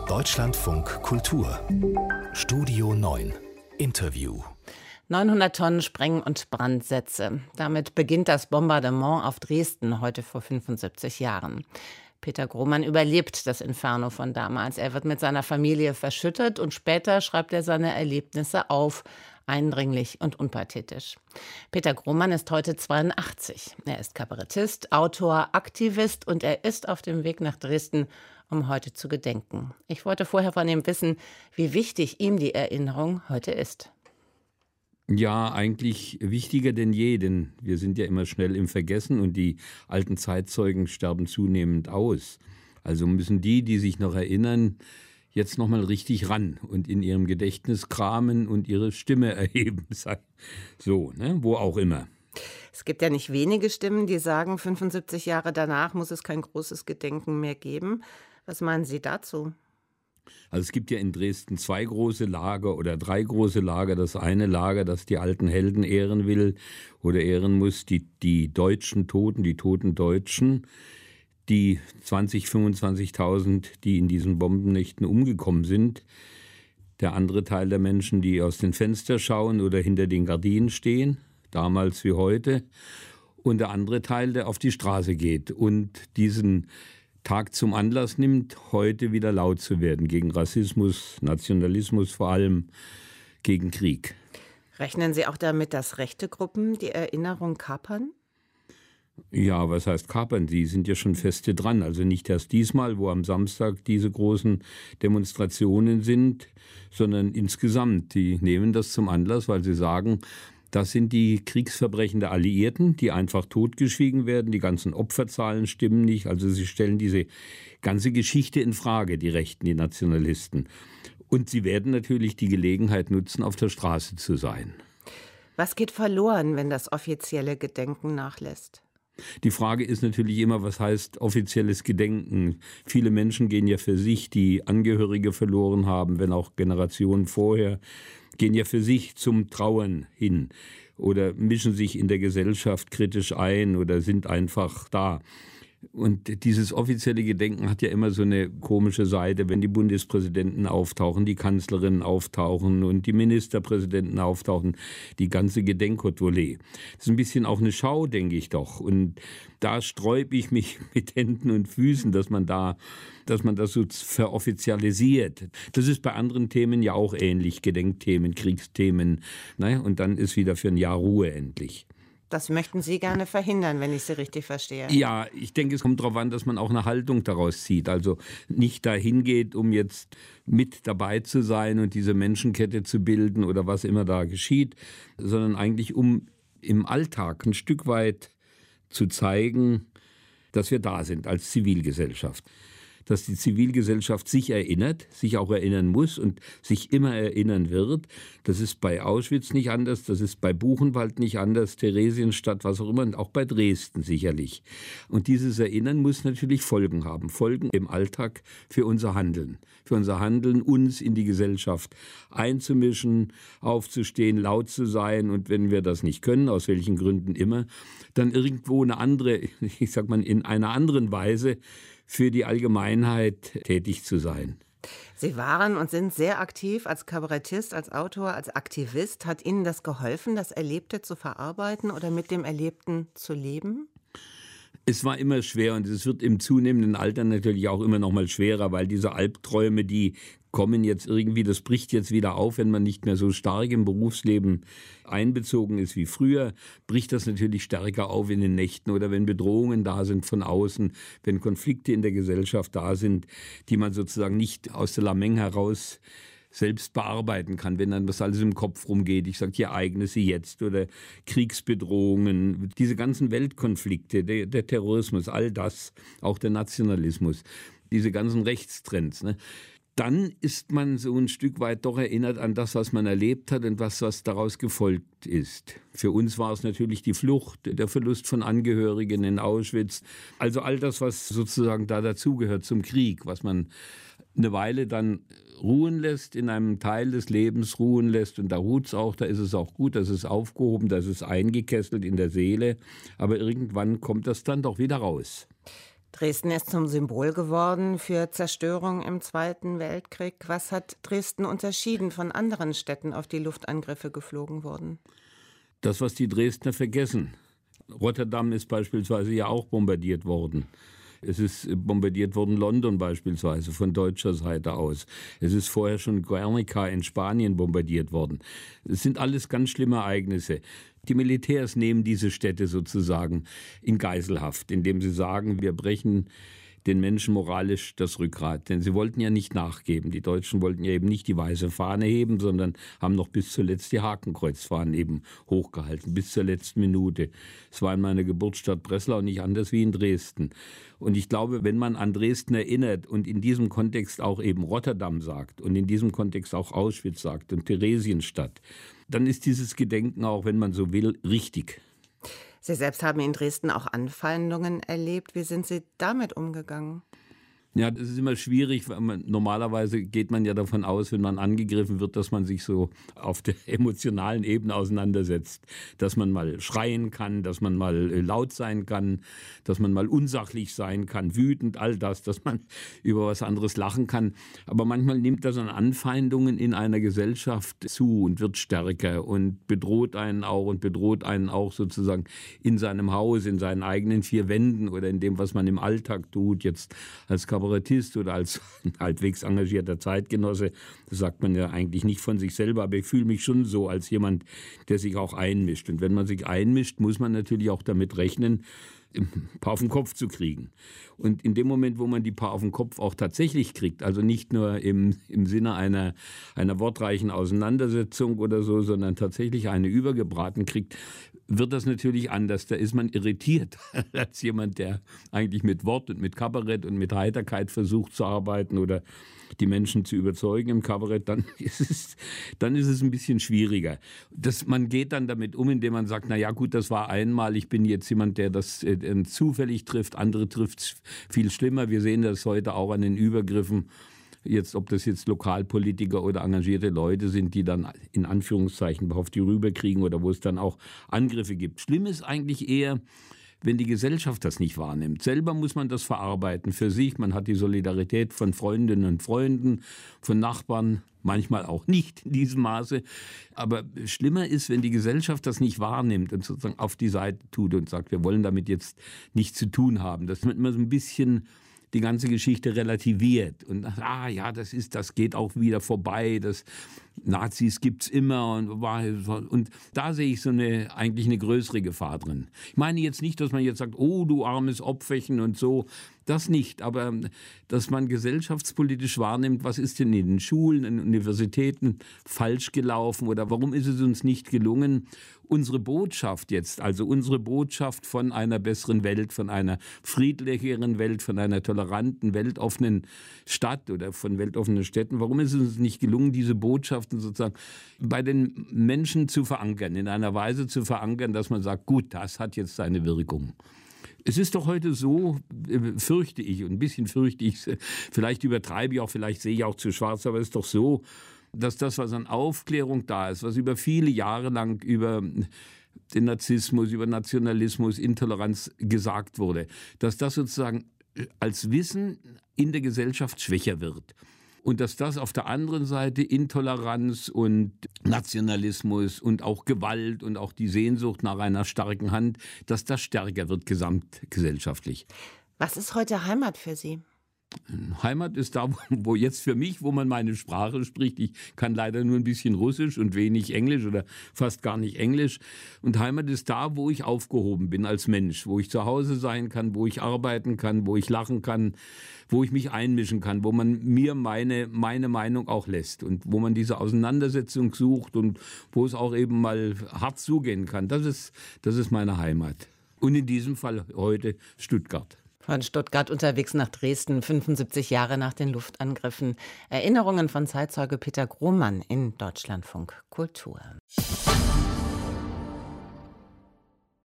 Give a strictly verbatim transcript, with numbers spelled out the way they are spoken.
Deutschlandfunk Kultur Studio neun Interview. neunhundert Tonnen Spreng- und Brandsätze. Damit beginnt das Bombardement auf Dresden heute vor fünfundsiebzig Jahren. Peter Grohmann überlebt das Inferno von damals. Er wird mit seiner Familie verschüttet und später schreibt er seine Erlebnisse auf, eindringlich und unpathetisch. Peter Grohmann ist heute zweiundachtzig. Er ist Kabarettist, Autor, Aktivist und er ist auf dem Weg nach Dresden, um heute zu gedenken. Ich wollte vorher von ihm wissen, wie wichtig ihm die Erinnerung heute ist. Ja, eigentlich wichtiger denn je, denn wir sind ja immer schnell im Vergessen und die alten Zeitzeugen sterben zunehmend aus. Also müssen die, die sich noch erinnern, jetzt noch mal richtig ran und in ihrem Gedächtnis kramen und ihre Stimme erheben. So, ne? Wo auch immer. Es gibt ja nicht wenige Stimmen, die sagen, fünfundsiebzig Jahre danach muss es kein großes Gedenken mehr geben. Was meinen Sie dazu? Also es gibt ja in Dresden zwei große Lager oder drei große Lager. Das eine Lager, das die alten Helden ehren will oder ehren muss, die, die deutschen Toten, die toten Deutschen, die zwanzigtausend, fünfundzwanzigtausend, die in diesen Bombennächten umgekommen sind. Der andere Teil der Menschen, die aus den Fenstern schauen oder hinter den Gardinen stehen, damals wie heute. Und der andere Teil, der auf die Straße geht und diesen Tag zum Anlass nimmt, heute wieder laut zu werden gegen Rassismus, Nationalismus, vor allem gegen Krieg. Rechnen Sie auch damit, dass rechte Gruppen die Erinnerung kapern? Ja, was heißt kapern? Die sind ja schon feste dran. Also nicht erst diesmal, wo am Samstag diese großen Demonstrationen sind, sondern insgesamt. Die nehmen das zum Anlass, weil sie sagen, das sind die Kriegsverbrechen der Alliierten, die einfach totgeschwiegen werden. Die ganzen Opferzahlen stimmen nicht. Also sie stellen diese ganze Geschichte in Frage, die Rechten, die Nationalisten. Und sie werden natürlich die Gelegenheit nutzen, auf der Straße zu sein. Was geht verloren, wenn das offizielle Gedenken nachlässt? Die Frage ist natürlich immer, was heißt offizielles Gedenken? Viele Menschen gehen ja für sich, die Angehörige verloren haben, wenn auch Generationen vorher, gehen ja für sich zum Trauern hin oder mischen sich in der Gesellschaft kritisch ein oder sind einfach da. Und dieses offizielle Gedenken hat ja immer so eine komische Seite, wenn die Bundespräsidenten auftauchen, die Kanzlerinnen auftauchen und die Ministerpräsidenten auftauchen, die ganze Gedenkotvolley. Das ist ein bisschen auch eine Schau, denke ich doch. Und da sträube ich mich mit Händen und Füßen, dass man da, dass man das so veroffizialisiert. Das ist bei anderen Themen ja auch ähnlich, Gedenkthemen, Kriegsthemen. Naja, und dann ist wieder für ein Jahr Ruhe endlich. Das möchten Sie gerne verhindern, wenn ich Sie richtig verstehe. Ja, ich denke, es kommt darauf an, dass man auch eine Haltung daraus zieht. Also nicht dahin geht, um jetzt mit dabei zu sein und diese Menschenkette zu bilden oder was immer da geschieht, sondern eigentlich um im Alltag ein Stück weit zu zeigen, dass wir da sind als Zivilgesellschaft. Dass die Zivilgesellschaft sich erinnert, sich auch erinnern muss und sich immer erinnern wird. Das ist bei Auschwitz nicht anders, das ist bei Buchenwald nicht anders, Theresienstadt, was auch immer, und auch bei Dresden sicherlich. Und dieses Erinnern muss natürlich Folgen haben, Folgen im Alltag für unser Handeln. Für unser Handeln, uns in die Gesellschaft einzumischen, aufzustehen, laut zu sein und wenn wir das nicht können, aus welchen Gründen immer, dann irgendwo eine andere, ich sag mal, in einer anderen Weise für die Allgemeinheit tätig zu sein. Sie waren und sind sehr aktiv als Kabarettist, als Autor, als Aktivist. Hat Ihnen das geholfen, das Erlebte zu verarbeiten oder mit dem Erlebten zu leben? Es war immer schwer und es wird im zunehmenden Alter natürlich auch immer noch mal schwerer, weil diese Albträume, die kommen jetzt irgendwie, das bricht jetzt wieder auf, wenn man nicht mehr so stark im Berufsleben einbezogen ist wie früher, bricht das natürlich stärker auf in den Nächten oder wenn Bedrohungen da sind von außen, wenn Konflikte in der Gesellschaft da sind, die man sozusagen nicht aus der Lameng heraus selbst bearbeiten kann, wenn dann das alles im Kopf rumgeht. Ich sage, die Ereignisse jetzt oder Kriegsbedrohungen, diese ganzen Weltkonflikte, der, der Terrorismus, all das, auch der Nationalismus, diese ganzen Rechtstrends, ne? Dann ist man so ein Stück weit doch erinnert an das, was man erlebt hat und was, was daraus gefolgt ist. Für uns war es natürlich die Flucht, der Verlust von Angehörigen in Auschwitz. Also all das, was sozusagen da dazugehört zum Krieg, was man eine Weile dann ruhen lässt, in einem Teil des Lebens ruhen lässt. Und da ruht es auch, da ist es auch gut, da ist es aufgehoben, da ist es eingekesselt in der Seele. Aber irgendwann kommt das dann doch wieder raus. Dresden ist zum Symbol geworden für Zerstörung im Zweiten Weltkrieg. Was hat Dresden unterschieden von anderen Städten, auf die Luftangriffe geflogen wurden? Das, was die Dresdner vergessen. Rotterdam ist beispielsweise ja auch bombardiert worden. Es ist bombardiert worden London beispielsweise von deutscher Seite aus. Es ist vorher schon Guernica in Spanien bombardiert worden. Es sind alles ganz schlimme Ereignisse. Die Militärs nehmen diese Städte sozusagen in Geiselhaft, indem sie sagen, wir brechen den Menschen moralisch das Rückgrat. Denn sie wollten ja nicht nachgeben. Die Deutschen wollten ja eben nicht die weiße Fahne heben, sondern haben noch bis zuletzt die Hakenkreuzfahnen eben hochgehalten, bis zur letzten Minute. Es war in meiner Geburtsstadt Breslau nicht anders wie in Dresden. Und ich glaube, wenn man an Dresden erinnert und in diesem Kontext auch eben Rotterdam sagt und in diesem Kontext auch Auschwitz sagt und Theresienstadt, dann ist dieses Gedenken auch, wenn man so will, richtig. Sie selbst haben in Dresden auch Anfeindungen erlebt. Wie sind Sie damit umgegangen? Ja, das ist immer schwierig, weil man, normalerweise geht man ja davon aus, wenn man angegriffen wird, dass man sich so auf der emotionalen Ebene auseinandersetzt. Dass man mal schreien kann, dass man mal laut sein kann, dass man mal unsachlich sein kann, wütend, all das, dass man über was anderes lachen kann. Aber manchmal nimmt das an Anfeindungen in einer Gesellschaft zu und wird stärker und bedroht einen auch und bedroht einen auch sozusagen in seinem Haus, in seinen eigenen vier Wänden oder in dem, was man im Alltag tut, jetzt als Kabarettist oder als halbwegs engagierter Zeitgenosse, das sagt man ja eigentlich nicht von sich selber, aber ich fühle mich schon so als jemand, der sich auch einmischt. Und wenn man sich einmischt, muss man natürlich auch damit rechnen, ein paar auf den Kopf zu kriegen. Und in dem Moment, wo man die paar auf den Kopf auch tatsächlich kriegt, also nicht nur im, im Sinne einer, einer wortreichen Auseinandersetzung oder so, sondern tatsächlich eine übergebraten kriegt, wird das natürlich anders. Da ist man irritiert als jemand, der eigentlich mit Wort und mit Kabarett und mit Heiterkeit versucht zu arbeiten oder die Menschen zu überzeugen im Kabarett, dann ist es, dann ist es ein bisschen schwieriger. Das, man geht dann damit um, indem man sagt, na ja gut, das war einmal, ich bin jetzt jemand, der das äh, zufällig trifft, andere trifft es viel schlimmer. Wir sehen das heute auch an den Übergriffen, jetzt, ob das jetzt Lokalpolitiker oder engagierte Leute sind, die dann in Anführungszeichen auf die rüberkriegen oder wo es dann auch Angriffe gibt. Schlimm ist eigentlich eher, wenn die Gesellschaft das nicht wahrnimmt. Selber muss man das verarbeiten für sich. Man hat die Solidarität von Freundinnen und Freunden, von Nachbarn, manchmal auch nicht in diesem Maße. Aber schlimmer ist, wenn die Gesellschaft das nicht wahrnimmt und sozusagen auf die Seite tut und sagt, wir wollen damit jetzt nichts zu tun haben. Das wird immer so ein bisschen die ganze Geschichte relativiert und ah ja, das ist, das geht auch wieder vorbei, das Nazis gibt's immer und und da sehe ich so eine eigentlich eine größere Gefahr drin. Ich meine jetzt nicht, dass man jetzt sagt, oh du armes Opferchen und so, das nicht, aber dass man gesellschaftspolitisch wahrnimmt, was ist denn in den Schulen, in den Universitäten falsch gelaufen oder warum ist es uns nicht gelungen, unsere Botschaft jetzt, also unsere Botschaft von einer besseren Welt, von einer friedlicheren Welt, von einer toleranten, weltoffenen Stadt oder von weltoffenen Städten, warum ist es uns nicht gelungen, diese Botschaften sozusagen bei den Menschen zu verankern, in einer Weise zu verankern, dass man sagt, gut, das hat jetzt seine Wirkung. Es ist doch heute so, fürchte ich, und ein bisschen fürchte ich, vielleicht übertreibe ich auch, vielleicht sehe ich auch zu schwarz, aber es ist doch so, dass das, was an Aufklärung da ist, was über viele Jahre lang über den Narzissmus, über Nationalismus, Intoleranz gesagt wurde, dass das sozusagen als Wissen in der Gesellschaft schwächer wird. Und dass das auf der anderen Seite Intoleranz und Nationalismus und auch Gewalt und auch die Sehnsucht nach einer starken Hand, dass das stärker wird gesamtgesellschaftlich. Was ist heute Heimat für Sie? Heimat ist da, wo jetzt für mich, wo man meine Sprache spricht. Ich kann leider nur ein bisschen Russisch und wenig Englisch oder fast gar nicht Englisch. Und Heimat ist da, wo ich aufgehoben bin als Mensch, wo ich zu Hause sein kann, wo ich arbeiten kann, wo ich lachen kann, wo ich mich einmischen kann, wo man mir meine, meine Meinung auch lässt und wo man diese Auseinandersetzung sucht und wo es auch eben mal hart zugehen kann. Das ist, das ist meine Heimat. Und in diesem Fall heute Stuttgart. Von Stuttgart unterwegs nach Dresden, fünfundsiebzig Jahre nach den Luftangriffen. Erinnerungen von Zeitzeuge Peter Grohmann in Deutschlandfunk Kultur.